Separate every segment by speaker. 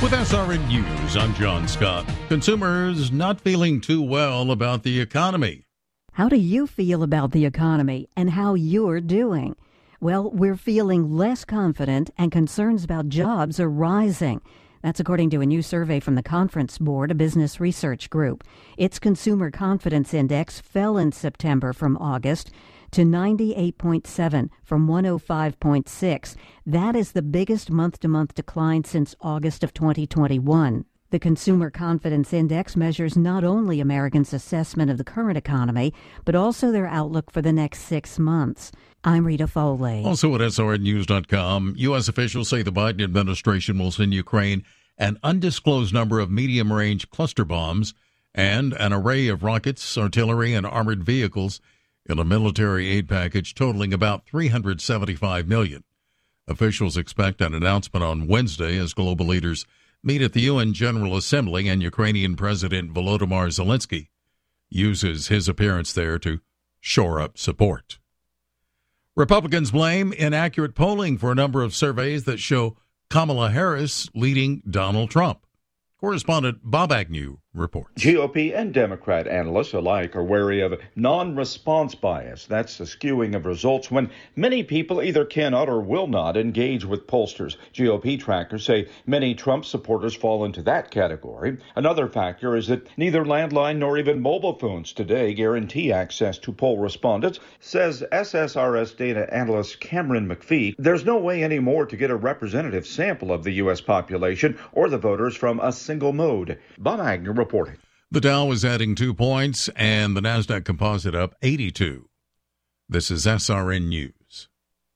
Speaker 1: With SRN News, I'm John Scott. Consumers not feeling too well about the economy.
Speaker 2: How do you feel about the economy and how you're doing? Well, we're feeling less confident and concerns about jobs are rising. That's according to a new survey from the Conference Board, a business research group. Its Consumer Confidence Index fell in September from August to 98.7 from 105.6. That is the biggest month-to-month decline since August of 2021. The Consumer Confidence Index measures not only Americans' assessment of the current economy, but also their outlook for the next 6 months. I'm Rita Foley.
Speaker 1: Also at SRNnews.com, U.S. officials say the Biden administration will send Ukraine an undisclosed number of medium-range cluster bombs and an array of rockets, artillery, and armored vehicles in a military aid package totaling about $375 million. Officials expect an announcement on Wednesday as global leaders meet at the UN General Assembly and Ukrainian President Volodymyr Zelensky uses his appearance there to shore up support. Republicans blame inaccurate polling for a number of surveys that show Kamala Harris leading Donald Trump. Correspondent Bob Agnew reports.
Speaker 3: GOP and Democrat analysts alike are wary of non-response bias. That's the skewing of results when many people either cannot or will not engage with pollsters. GOP trackers say many Trump supporters fall into that category. Another factor is that neither landline nor even mobile phones today guarantee access to poll respondents, says SSRS data analyst Cameron McPhee. There's no way anymore to get a representative sample of the U.S. population or the voters from a single mode. Bob Agnew reporting.
Speaker 1: The Dow is adding 2 points and the Nasdaq Composite up 82. This is SRN News.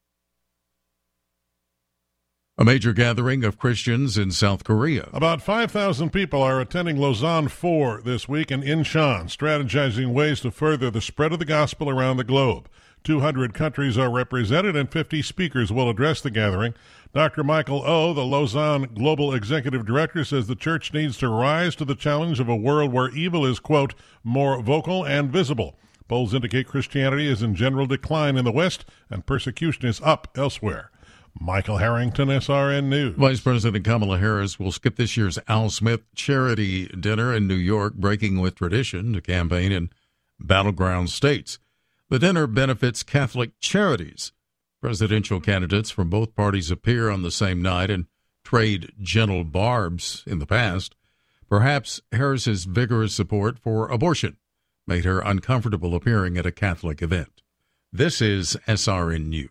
Speaker 1: A major gathering of Christians in South Korea.
Speaker 4: About 5,000 people are attending Lausanne 4 this week in Incheon, strategizing ways to further the spread of the gospel around the globe. 200 countries are represented and 50 speakers will address the gathering. Dr. Michael O., the Lausanne Global Executive Director, says the church needs to rise to the challenge of a world where evil is, quote, more vocal and visible. Polls indicate Christianity is in general decline in the West and persecution is up elsewhere. Michael Harrington, SRN News.
Speaker 1: Vice President Kamala Harris will skip this year's Al Smith charity dinner in New York, breaking with tradition to campaign in battleground states. The dinner benefits Catholic charities. Presidential candidates from both parties appear on the same night and trade gentle barbs in the past. Perhaps Harris's vigorous support for abortion made her uncomfortable appearing at a Catholic event. This is SRN News.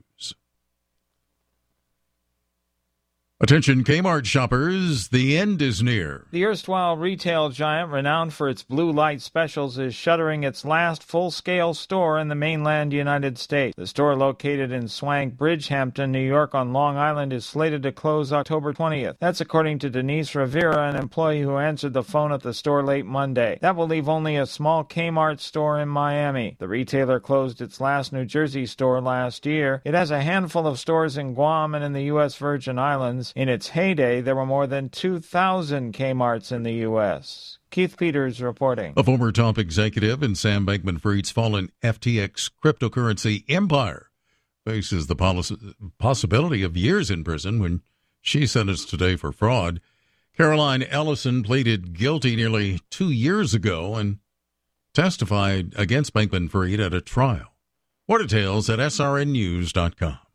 Speaker 1: Attention Kmart shoppers, the end is near.
Speaker 5: The erstwhile retail giant, renowned for its blue light specials, is shuttering its last full-scale store in the mainland United States. The store located in Swank, Bridgehampton, New York on Long Island is slated to close October 20th. That's according to Denise Rivera, an employee who answered the phone at the store late Monday. That will leave only a small Kmart store in Miami. The retailer closed its last New Jersey store last year. It has a handful of stores in Guam and in the U.S. Virgin Islands. In its heyday, there were more than 2,000 Kmarts in the U.S. Keith Peters reporting.
Speaker 1: A former top executive in Sam Bankman-Fried's fallen FTX cryptocurrency empire faces the possibility of years in prison when she's sentenced today for fraud. Caroline Ellison pleaded guilty nearly 2 years ago and testified against Bankman-Fried at a trial. More details at srnnews.com.